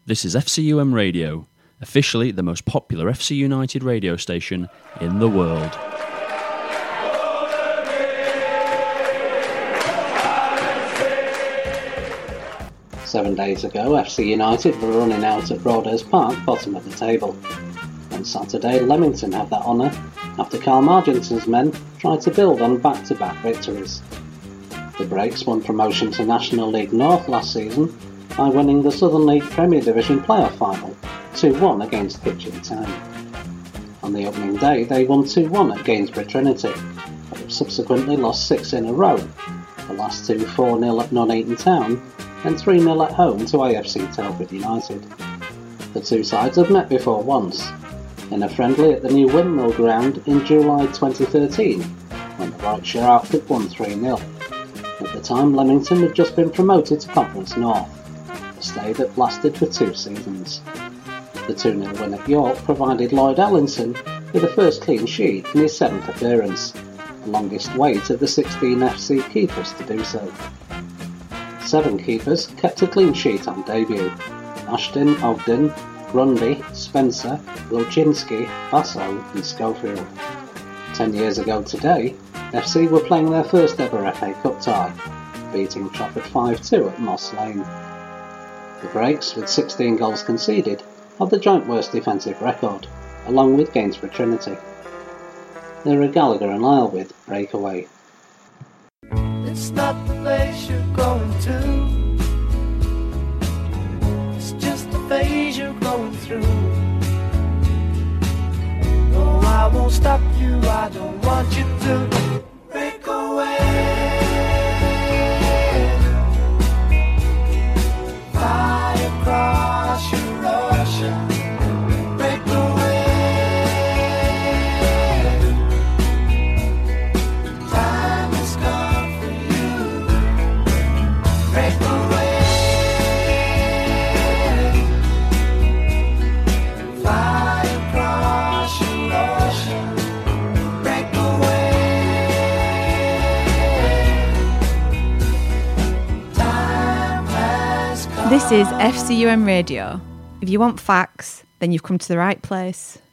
This is FCUM Radio, officially the most popular FC United radio station in the world. Seven days ago, FC United were running out at Broadhurst Park, bottom of the table. On Saturday, Leamington had that honour after Carl Marginton's men tried to build on back-to-back victories. The Brakes won promotion to National League North last season by winning the Southern League Premier Division playoff final 2-1 against Kitchen Town. On the opening day, they won 2-1 at Gainsborough Trinity, but have subsequently lost 6 in a row, the last two 4-0 at Nuneaton Town and 3-0 at home to AFC Telford United. The two sides have met before once, in a friendly at the new Windmill Ground in July 2013, when the Warwickshire outfit won 3-0. At the time, Leamington had just been promoted to Conference North, a stay that lasted for 2 seasons. The 2-0 win at York provided Lloyd Allinson with the first clean sheet in his 7th appearance, the longest wait of the 16 FC keepers to do so. 7 keepers kept a clean sheet on debut: Ashton, Ogden, Grundy, Spencer, Wilczynski, Basso and Schofield. 10 years ago today, FC were playing their first ever FA Cup tie, beating Trafford 5-2 at Moss Lane. The Brakes, with 16 goals conceded, have the joint worst defensive record, along with Gainsborough Trinity. They're a Gallagher and Lyle with Breakaway. It's not the place you're going to, it's just the phase you're going through. No, I won't stop you, I don't want you to break away. Fly across your ocean, break away. Time has come for you, break away. Fly across your ocean, break away. Time has come. This is FCUM Radio. If you want facts, then you've come to the right place.